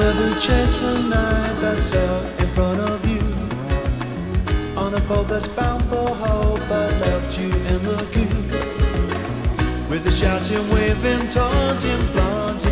ever chase the night that sailed in front of you on a boat that's bound for hope but left you in the queue with the shouting, waving, taunting, flaunting